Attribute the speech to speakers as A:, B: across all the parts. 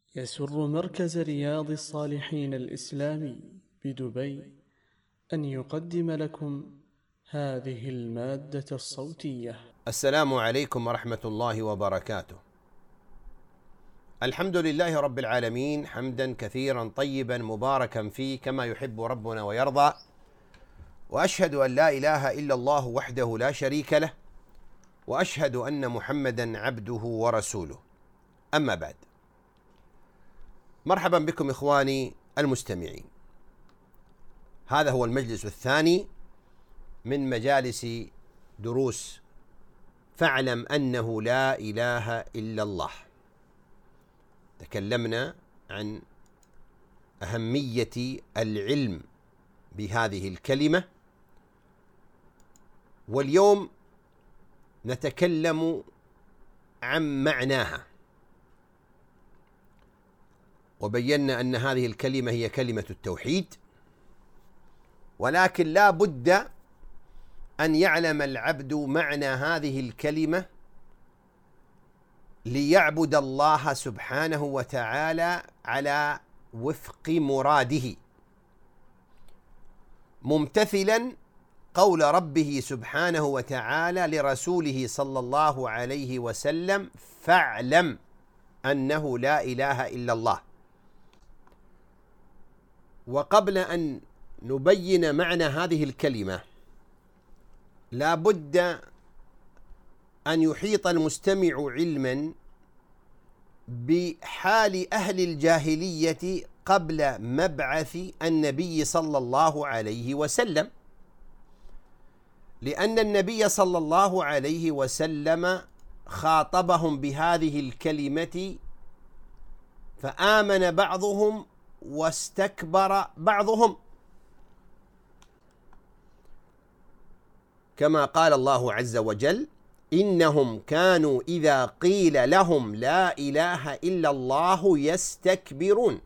A: يسر مركز رياض الصالحين الإسلامي بدبي أن يقدم لكم هذه المادة الصوتية.
B: السلام عليكم ورحمة الله وبركاته. الحمد لله رب العالمين، حمدا كثيرا طيبا مباركا فيه كما يحب ربنا ويرضى، وأشهد أن لا إله إلا الله وحده لا شريك له، وأشهد أن محمدا عبده ورسوله. أما بعد، مرحبا بكم إخواني المستمعين. هذا هو المجلس الثاني من مجالس دروس فاعلم أنه لا إله إلا الله. تكلمنا عن أهمية العلم بهذه الكلمة، واليوم نتكلم عن معناها، وبينا أن هذه الكلمة هي كلمة التوحيد، ولكن لا بد أن يعلم العبد معنى هذه الكلمة ليعبد الله سبحانه وتعالى على وفق مراده، ممتثلا قول ربه سبحانه وتعالى لرسوله صلى الله عليه وسلم: فاعلم أنه لا إله إلا الله. وقبل أن نبين معنى هذه الكلمة، لا بد أن يحيط المستمع علما بحال أهل الجاهلية قبل مبعث النبي صلى الله عليه وسلم، لأن النبي صلى الله عليه وسلم خاطبهم بهذه الكلمة، فآمن بعضهم واستكبر بعضهم، كما قال الله عز وجل: إنهم كانوا إذا قيل لهم لا إله إلا الله يستكبرون.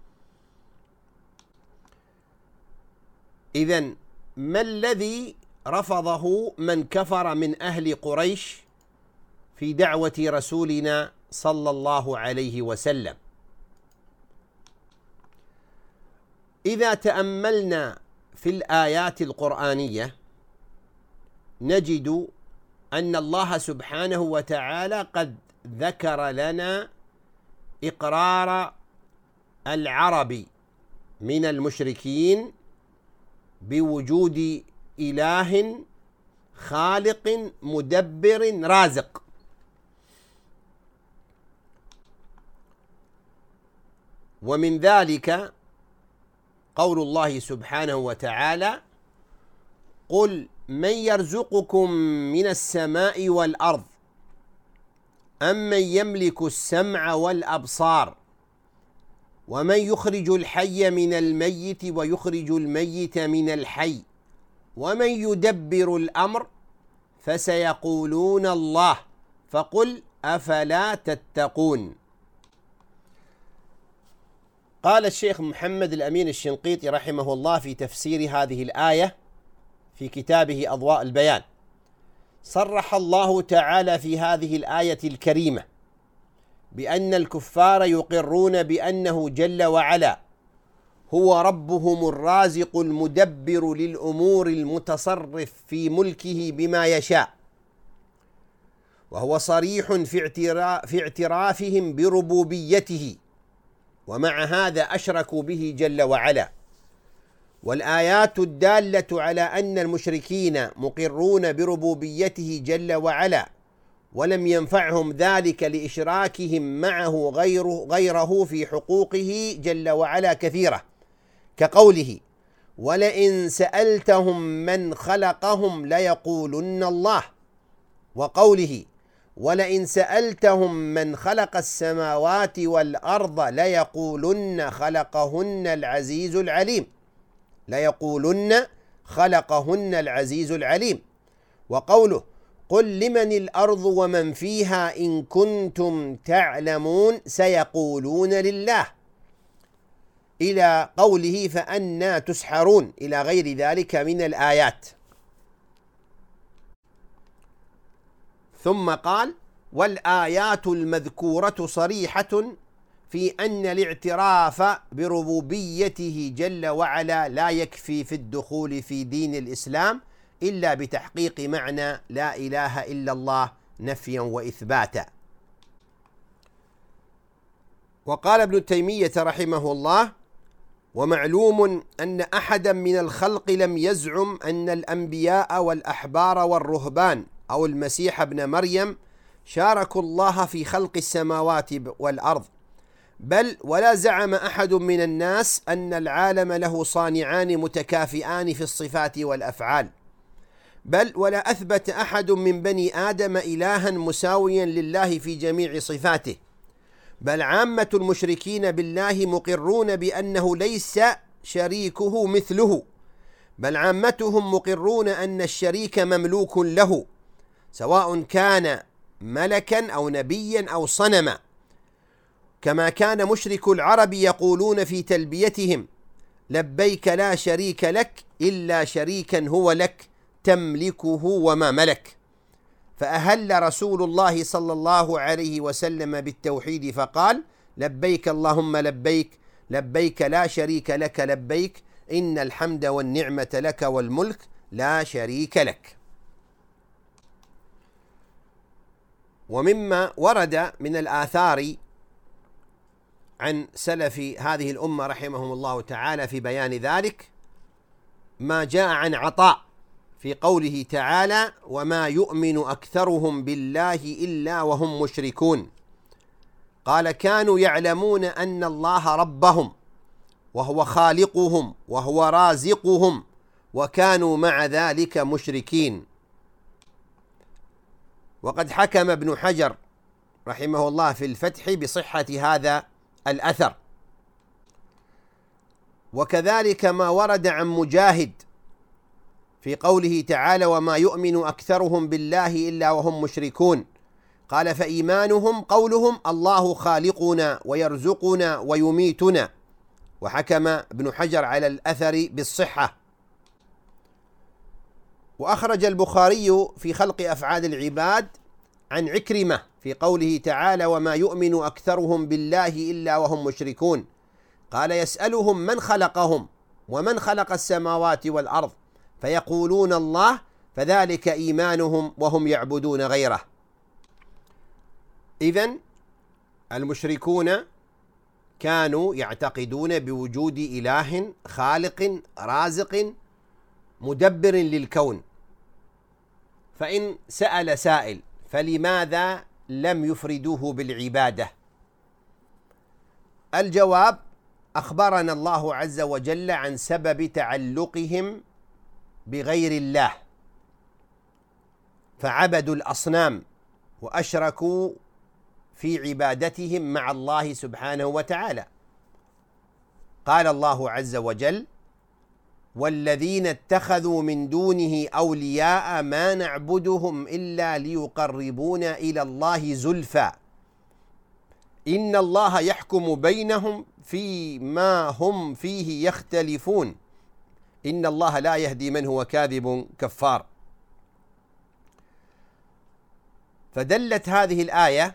B: إذن ما الذي رفضه من كفر من أهل قريش في دعوة رسولنا صلى الله عليه وسلم؟ إذا تأملنا في الآيات القرآنية نجد أن الله سبحانه وتعالى قد ذكر لنا إقرار العرب من المشركين بوجود إله خالق مدبر رازق، ومن ذلك قول الله سبحانه وتعالى: قل من يرزقكم من السماء والأرض أمن يملك السمع والأبصار ومن يخرج الحي من الميت ويخرج الميت من الحي ومن يدبر الأمر فسيقولون الله فقل أفلا تتقون. قال الشيخ محمد الأمين الشنقيطي رحمه الله في تفسير هذه الآية في كتابه أضواء البيان: صرح الله تعالى في هذه الآية الكريمة بأن الكفار يقرون بأنه جل وعلا هو ربهم الرازق المدبر للأمور المتصرف في ملكه بما يشاء، وهو صريح في اعترافهم بربوبيته، ومع هذا أشركوا به جل وعلا. والآيات الدالة على أن المشركين مقرون بربوبيته جل وعلا ولم ينفعهم ذلك لإشراكهم معه غيره في حقوقه جل وعلا كثيرة، كقوله: ولئن سألتهم من خلقهم ليقولن الله، وقوله: ولئن سألتهم من خلق السماوات والأرض ليقولن خلقهن العزيز العليم، ليقولن خلقهن العزيز العليم. وقوله: قل لمن الأرض ومن فيها إن كنتم تعلمون سيقولون لله، إلى قوله: فأنى تسحرون، إلى غير ذلك من الآيات. ثم قال: والآيات المذكورة صريحة في أن الاعتراف بربوبيته جل وعلا لا يكفي في الدخول في دين الإسلام إلا بتحقيق معنى لا إله إلا الله نفيا وإثباتا. وقال ابن تيمية رحمه الله: ومعلوم أن أحدا من الخلق لم يزعم أن الأنبياء والأحبار والرهبان أو المسيح ابن مريم شاركوا الله في خلق السماوات والأرض، بل ولا زعم أحد من الناس أن العالم له صانعان متكافئان في الصفات والأفعال، بل ولا أثبت أحد من بني آدم إلها مساويا لله في جميع صفاته، بل عامة المشركين بالله مقرون بأنه ليس شريكه مثله، بل عامتهم مقرون أن الشريك مملوك له، سواء كان ملكا أو نبيا أو صنما، كما كان مشرك العرب يقولون في تلبيتهم: لبيك لا شريك لك إلا شريكا هو لك تملكه وما ملك. فأهل رسول الله صلى الله عليه وسلم بالتوحيد فقال: لبيك اللهم لبيك، لبيك لا شريك لك لبيك، إن الحمد والنعمة لك والملك لا شريك لك. ومما ورد من الآثار عن سلف هذه الأمة رحمهم الله تعالى في بيان ذلك ما جاء عن عطاء في قوله تعالى: وما يؤمن أكثرهم بالله إلا وهم مشركون. قال: كانوا يعلمون أن الله ربهم وهو خالقهم وهو رازقهم، وكانوا مع ذلك مشركين. وقد حكم ابن حجر رحمه الله في الفتح بصحة هذا الأثر. وكذلك ما ورد عن مجاهد في قوله تعالى: وما يؤمن أكثرهم بالله إلا وهم مشركون. قال: فإيمانهم قولهم الله خالقنا ويرزقنا ويميتنا. وحكم ابن حجر على الأثر بالصحة. وأخرج البخاري في خلق أفعال العباد عن عكرمة في قوله تعالى: وما يؤمن أكثرهم بالله إلا وهم مشركون. قال: يسألهم من خلقهم ومن خلق السماوات والأرض فيقولون الله، فذلك إيمانهم وهم يعبدون غيره. إذن المشركون كانوا يعتقدون بوجود إله خالق رازق مدبر للكون. فإن سأل سائل: فلماذا لم يفردوه بالعبادة؟ الجواب: أخبرنا الله عز وجل عن سبب تعلقهم بغير الله، فعبدوا الأصنام وأشركوا في عبادتهم مع الله سبحانه وتعالى. قال الله عز وجل: والذين اتخذوا من دونه أولياء ما نعبدهم إلا ليقربونا إلى الله زلفى إن الله يحكم بينهم فيما هم فيه يختلفون إن الله لا يهدي من هو كاذب كفار. فدلت هذه الآية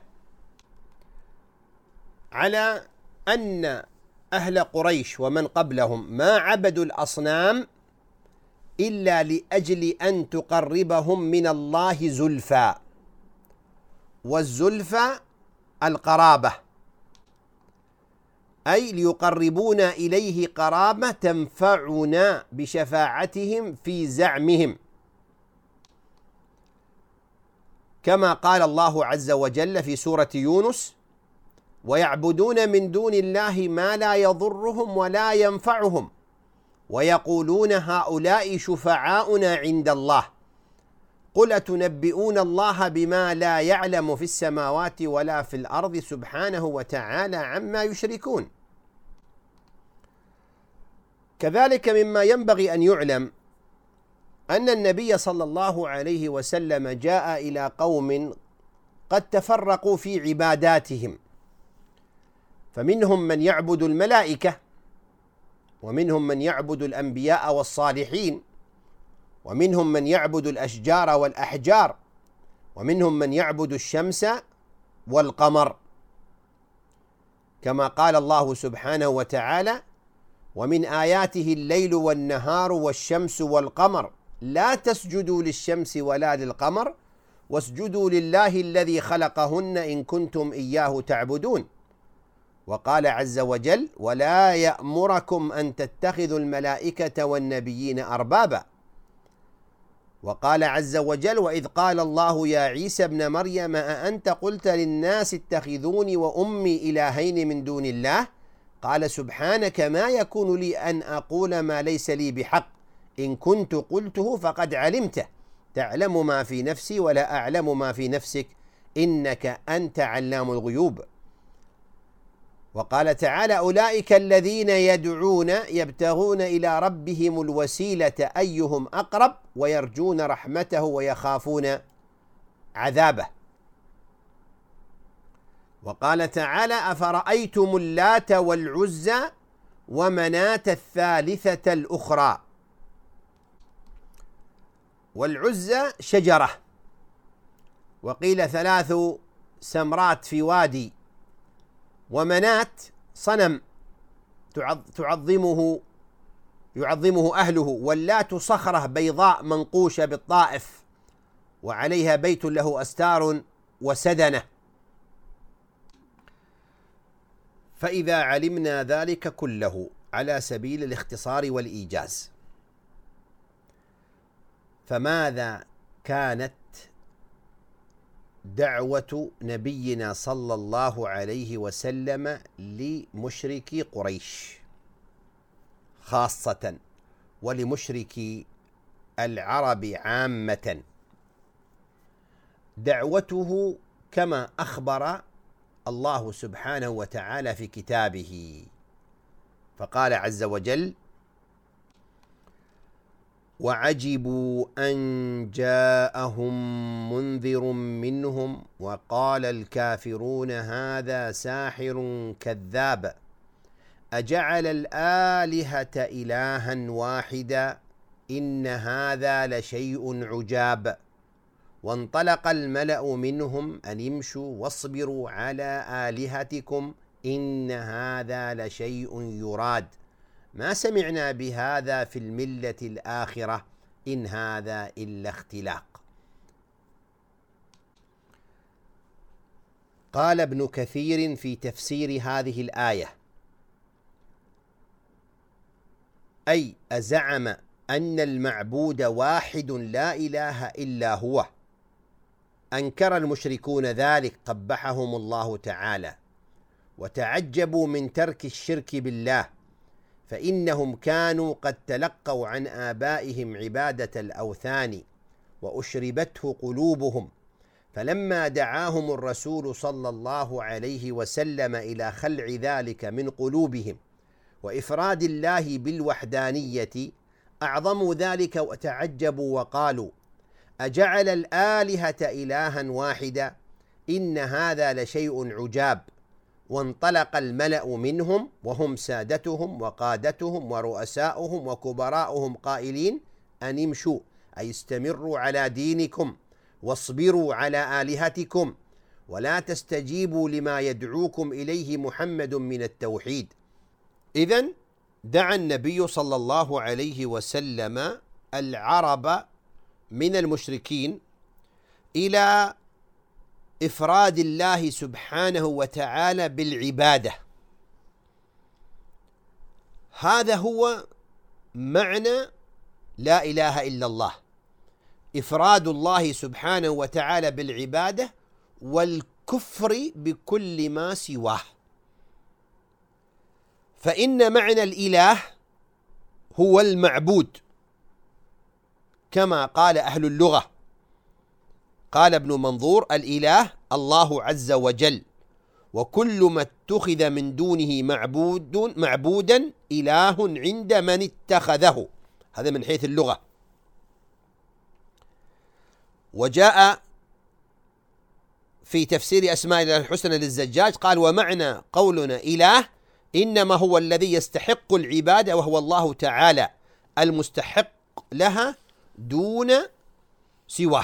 B: على أن أهل قريش ومن قبلهم ما عبدوا الأصنام إلا لأجل أن تقربهم من الله زلفى، والزلفى القرابة، أي ليقربونا إليه قرابة تنفعنا بشفاعتهم في زعمهم، كما قال الله عز وجل في سورة يونس: ويعبدون من دون الله ما لا يضرهم ولا ينفعهم ويقولون هؤلاء شفعاؤنا عند الله قل أتنبئون الله بما لا يعلم في السماوات ولا في الأرض سبحانه وتعالى عما يشركون. كذلك مما ينبغي أن يعلم أن النبي صلى الله عليه وسلم جاء إلى قوم قد تفرقوا في عباداتهم، فمنهم من يعبد الملائكة، ومنهم من يعبد الأنبياء والصالحين، ومنهم من يعبد الأشجار والأحجار، ومنهم من يعبد الشمس والقمر. كما قال الله سبحانه وتعالى: ومن آياته الليل والنهار والشمس والقمر لا تسجدوا للشمس ولا للقمر واسجدوا لله الذي خلقهن إن كنتم إياه تعبدون. وقال عز وجل: ولا يأمركم أن تتخذوا الملائكة والنبيين أربابا. وقال عز وجل: وإذ قال الله يا عيسى ابن مريم أأنت قلت للناس اتخذوني وأمي إلهين من دون الله؟ قال سبحانك ما يكون لي أن أقول ما ليس لي بحق، إن كنت قلته فقد علمته، تعلم ما في نفسي ولا أعلم ما في نفسك، إنك أنت علام الغيوب. وقال تعالى: أولئك الذين يدعون يبتغون إلى ربهم الوسيلة أيهم أقرب ويرجون رحمته ويخافون عذابه. وقال تعالى: أفرأيتم اللات والعزى ومناة الثالثة الأخرى. والعزى شجرة، وقيل 3 سمرات في وادي، ومناة صنم يعظمه أهله، واللات صخرة بيضاء منقوشة بالطائف وعليها بيت له أستار وسدنة. فإذا علمنا ذلك كله على سبيل الاختصار والإيجاز، فماذا كانت دعوة نبينا صلى الله عليه وسلم لمشركي قريش خاصة ولمشركي العرب عامة؟ دعوته كما أخبر الله سبحانه وتعالى في كتابه، فقال عز وجل: وعجبوا أن جاءهم منذر منهم وقال الكافرون هذا ساحر كذاب أجعل الآلهة إلها واحدا إن هذا لشيء عجاب وانطلق الملأ منهم أن امشوا واصبروا على آلهتكم إن هذا لشيء يراد ما سمعنا بهذا في الملة الآخرة إن هذا إلا اختلاق. قال ابن كثير في تفسير هذه الآية: أي أزعم أن المعبود واحد لا إله إلا هو. أنكر المشركون ذلك قبحهم الله تعالى، وتعجبوا من ترك الشرك بالله، فإنهم كانوا قد تلقوا عن آبائهم عبادة الأوثان وأشربته قلوبهم، فلما دعاهم الرسول صلى الله عليه وسلم إلى خلع ذلك من قلوبهم وإفراد الله بالوحدانية أعظموا ذلك وتعجبوا وقالوا أجعل الآلهة إلها واحدا إن هذا لشيء عجاب وانطلق الملأ منهم وهم سادتهم وقادتهم ورؤساؤهم وكبراؤهم قائلين أن امشوا أي استمروا على دينكم واصبروا على آلهتكم ولا تستجيبوا لما يدعوكم إليه محمد من التوحيد. إذن دعا النبي صلى الله عليه وسلم العرب من المشركين إلى إفراد الله سبحانه وتعالى بالعبادة. هذا هو معنى لا إله إلا الله، إفراد الله سبحانه وتعالى بالعبادة والكفر بكل ما سواه. فإن معنى الإله هو المعبود كما قال أهل اللغة. قال ابن منظور: الإله الله عز وجل، وكل ما اتخذ من دونه معبودا إله عند من اتخذه. هذا من حيث اللغة. وجاء في تفسير أسماء الله الحسنى للزجاج قال: ومعنى قولنا إله إنما هو الذي يستحق العبادة وهو الله تعالى المستحق لها دون سواه.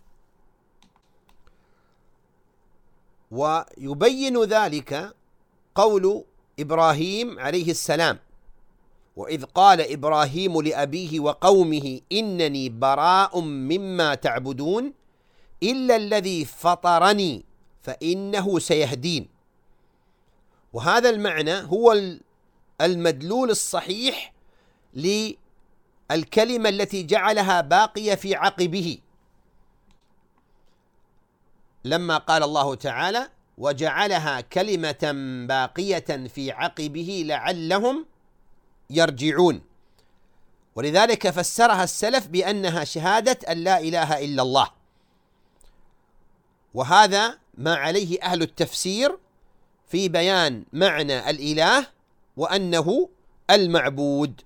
B: ويبين ذلك قول إبراهيم عليه السلام: وإذ قال إبراهيم لأبيه وقومه إنني براء مما تعبدون إلا الذي فطرني فإنه سيهدين. وهذا المعنى هو المدلول الصحيح للكلمة التي جعلها باقية في عقبه، لما قال الله تعالى: وجعلها كلمة باقية في عقبه لعلهم يرجعون. ولذلك فسرها السلف بأنها شهادة أن لا إله إلا الله، وهذا ما عليه أهل التفسير في بيان معنى الإله وأنه المعبود.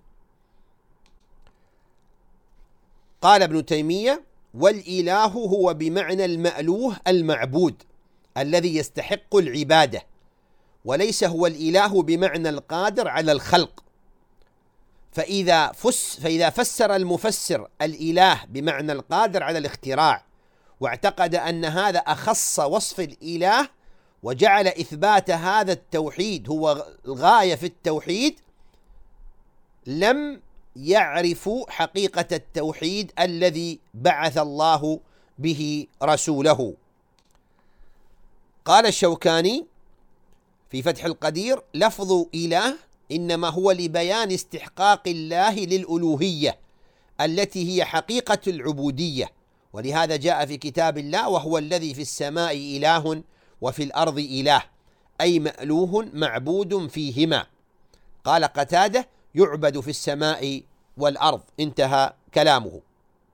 B: قال ابن تيمية: والإله هو بمعنى المألوه المعبود الذي يستحق العبادة، وليس هو الإله بمعنى القادر على الخلق. فإذا فسر المفسر الإله بمعنى القادر على الاختراع واعتقد أن هذا أخص وصف الإله وجعل إثبات هذا التوحيد هو الغاية في التوحيد، لم يعرفوا حقيقة التوحيد الذي بعث الله به رسوله. قال الشوكاني في فتح القدير: لفظ إله إنما هو لبيان استحقاق الله للألوهية التي هي حقيقة العبودية، ولهذا جاء في كتاب الله: وهو الذي في السماء إله وفي الأرض إله، أي مألوه معبود فيهما. قال قتادة: يعبد في السماء والأرض. انتهى كلامه.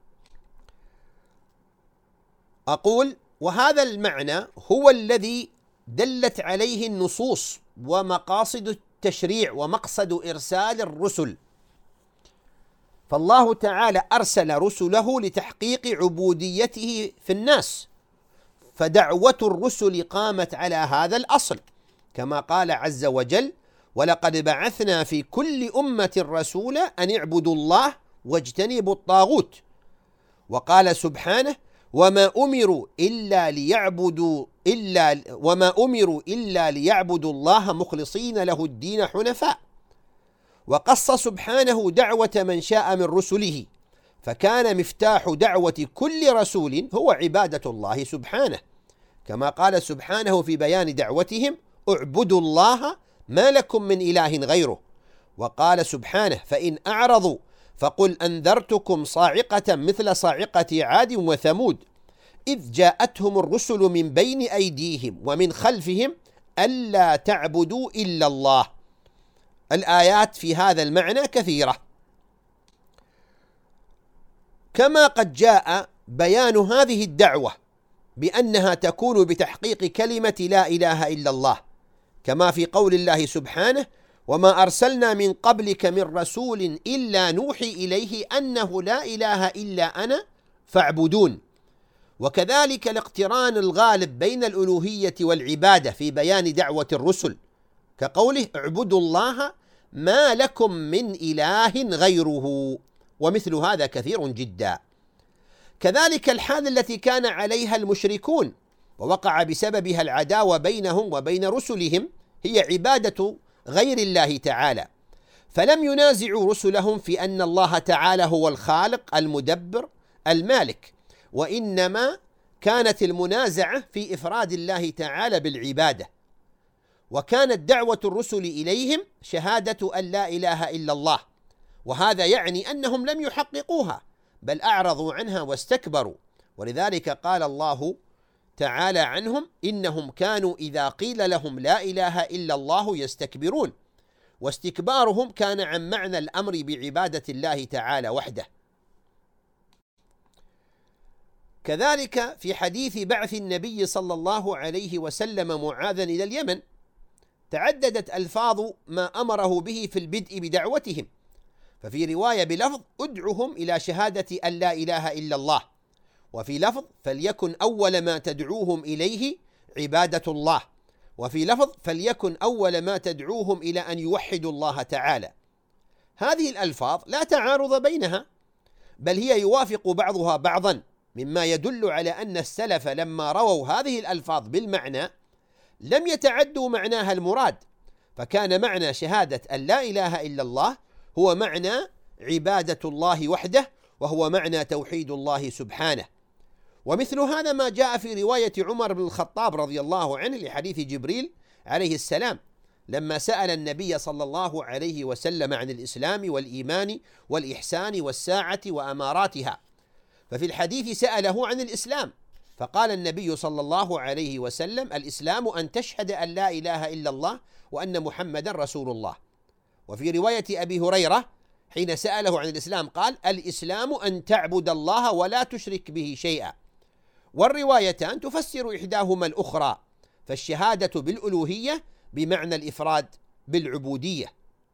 B: أقول: وهذا المعنى هو الذي دلت عليه النصوص ومقاصد التشريع ومقصد إرسال الرسل. فالله تعالى أرسل رسله لتحقيق عبوديته في الناس، فدعوة الرسل قامت على هذا الأصل، كما قال عز وجل: ولقد بعثنا في كل أمة رسولا أن اعبدوا الله واجتنبوا الطاغوت. وقال سبحانه: وما أمروا إلا ليعبدوا الله مخلصين له الدين حنفاء. وقص سبحانه دعوة من شاء من رسله، فكان مفتاح دعوة كل رسول هو عبادة الله سبحانه، كما قال سبحانه في بيان دعوتهم: اعبدوا الله ما لكم من إله غيره. وقال سبحانه: فإن أعرضوا فقل أنذرتكم صاعقة مثل صاعقة عاد وثمود إذ جاءتهم الرسل من بين أيديهم ومن خلفهم ألا تعبدوا إلا الله. الآيات في هذا المعنى كثيرة. كما قد جاء بيان هذه الدعوة بأنها تكون بتحقيق كلمة لا إله إلا الله، كما في قول الله سبحانه: وما أرسلنا من قبلك من رسول إلا نوحي إليه أنه لا إله إلا أنا فاعبدون. وكذلك الاقتران الغالب بين الألوهية والعبادة في بيان دعوة الرسل، كقوله: اعبدوا الله ما لكم من إله غيره، ومثل هذا كثير جدا. كذلك الحال التي كان عليها المشركون ووقع بسببها العداوة بينهم وبين رسلهم هي عبادة غير الله تعالى، فلم ينازعوا رسلهم في أن الله تعالى هو الخالق المدبر المالك، وإنما كانت المنازعة في إفراد الله تعالى بالعبادة. وكانت دعوة الرسل إليهم شهادة أن لا إله إلا الله، وهذا يعني أنهم لم يحققوها بل أعرضوا عنها واستكبروا. ولذلك قال الله تعالى عنهم: إنهم كانوا إذا قيل لهم لا إله إلا الله يستكبرون. واستكبارهم كان عن معنى الأمر بعبادة الله تعالى وحده. كذلك في حديث بعث النبي صلى الله عليه وسلم معاذا إلى اليمن تعددت ألفاظ ما أمره به في البدء بدعوتهم، ففي رواية بلفظ: ادعهم إلى شهادة أن لا إله إلا الله، وفي لفظ: فليكن أول ما تدعوهم إليه عبادة الله، وفي لفظ: فليكن أول ما تدعوهم إلى أن يوحدوا الله تعالى. هذه الألفاظ لا تعارض بينها، بل هي يوافق بعضها بعضا، مما يدل على أن السلف لما رووا هذه الألفاظ بالمعنى لم يتعدوا معناها المراد، فكان معنى شهادة أن لا إله إلا الله هو معنى عبادة الله وحده، وهو معنى توحيد الله سبحانه. ومثل هذا ما جاء في رواية عمر بن الخطاب رضي الله عنه لحديث جبريل عليه السلام لما سأل النبي صلى الله عليه وسلم عن الإسلام والإيمان والإحسان والساعة وأماراتها. ففي الحديث سأله عن الإسلام، فقال النبي صلى الله عليه وسلم: الإسلام أن تشهد أن لا إله إلا الله وأن محمدا رسول الله. وفي رواية أبي هريرة حين سأله عن الإسلام قال: الإسلام أن تعبد الله ولا تشرك به شيئا. والروايتان تفسر إحداهما الأخرى، فالشهادة بالألوهية بمعنى الإفراد بالعبودية.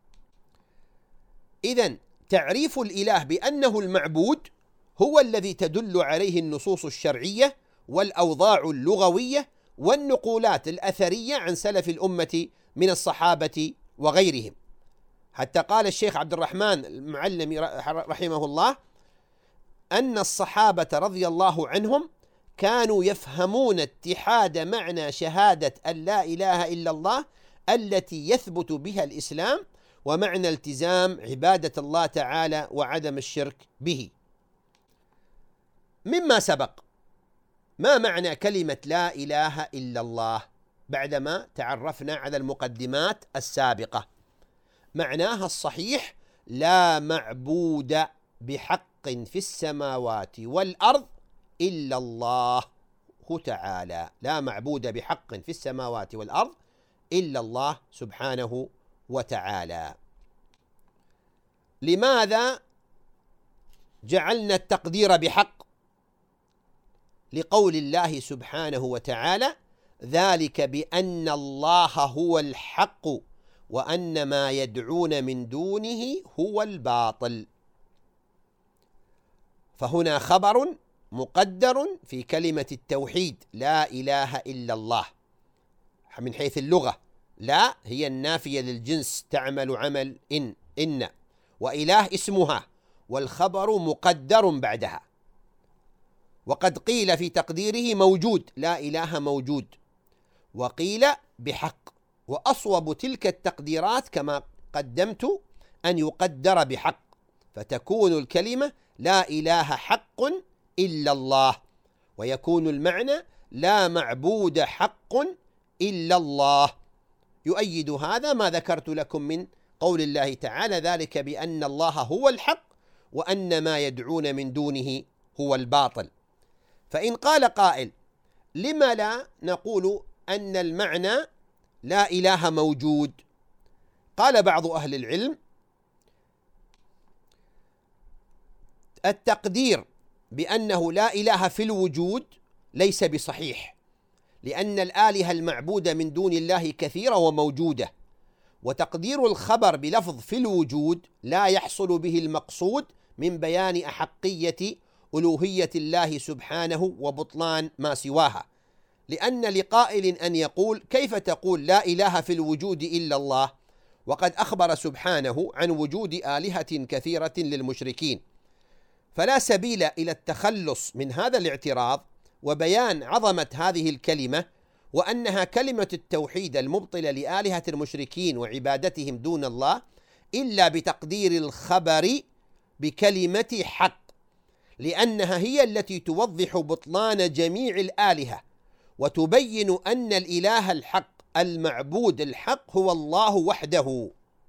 B: إذن تعريف الإله بأنه المعبود هو الذي تدل عليه النصوص الشرعية والأوضاع اللغوية والنقولات الأثرية عن سلف الأمة من الصحابة وغيرهم. حتى قال الشيخ عبد الرحمن المعلمي رحمه الله أن الصحابة رضي الله عنهم كانوا يفهمون اتحاد معنى شهادة أن لا إله إلا الله التي يثبت بها الإسلام، ومعنى التزام عبادة الله تعالى وعدم الشرك به. مما سبق، ما معنى كلمة لا إله إلا الله بعدما تعرفنا على المقدمات السابقة؟ معناها الصحيح: لا معبود بحق في السماوات والأرض إلا الله تعالى. لا معبود بحق في السماوات والأرض إلا الله سبحانه وتعالى. لماذا جعلنا التقدير بحق؟ لقول الله سبحانه وتعالى: ذلك بأن الله هو الحق وأن ما يدعون من دونه هو الباطل. فهنا خبر مقدر في كلمة التوحيد لا إله إلا الله من حيث اللغة. لا هي النافية للجنس، تعمل عمل إن، وإله اسمها، والخبر مقدر بعدها. وقد قيل في تقديره موجود، لا إله موجود، وقيل بحق. وأصوب تلك التقديرات كما قدمت أن يقدر بحق، فتكون الكلمة لا إله حق إلا الله، ويكون المعنى لا معبود حق إلا الله. يؤيد هذا ما ذكرت لكم من قول الله تعالى: ذلك بأن الله هو الحق وأن ما يدعون من دونه هو الباطل. فإن قال قائل: لما لا نقول أن المعنى لا إله موجود؟ قال بعض أهل العلم: التقدير بأنه لا إله في الوجود ليس بصحيح، لأن الآلهة المعبودة من دون الله كثيرة وموجودة، وتقدير الخبر بلفظ في الوجود لا يحصل به المقصود من بيان أحقية ألوهية الله سبحانه وبطلان ما سواها. لأن لقائل أن يقول: كيف تقول لا إله في الوجود إلا الله وقد أخبر سبحانه عن وجود آلهة كثيرة للمشركين؟ فلا سبيل إلى التخلص من هذا الاعتراض وبيان عظمة هذه الكلمة، وأنها كلمة التوحيد المبطلة لآلهة المشركين وعبادتهم دون الله، إلا بتقدير الخبر بكلمة حق، لأنها هي التي توضح بطلان جميع الآلهة وتبين أن الإله الحق المعبود الحق هو الله وحده.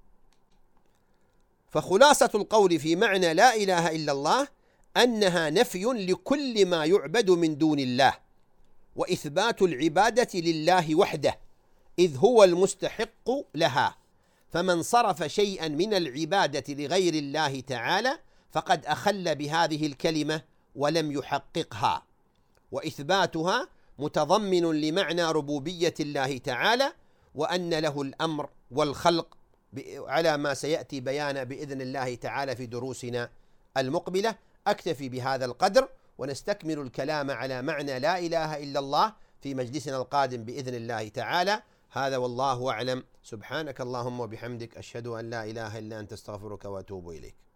B: فخلاصة القول في معنى لا إله إلا الله أنها نفي لكل ما يعبد من دون الله، وإثبات العبادة لله وحده، إذ هو المستحق لها. فمن صرف شيئا من العبادة لغير الله تعالى فقد أخل بهذه الكلمة ولم يحققها. وإثباتها متضمن لمعنى ربوبية الله تعالى، وأن له الأمر والخلق على ما سيأتي بيانه بإذن الله تعالى في دروسنا المقبلة. أكتفي بهذا القدر، ونستكمل الكلام على معنى لا إله إلا الله في مجلسنا القادم بإذن الله تعالى. هذا والله أعلم. سبحانك اللهم وبحمدك، أشهد أن لا إله إلا أنت، استغفرك وأتوب إليك.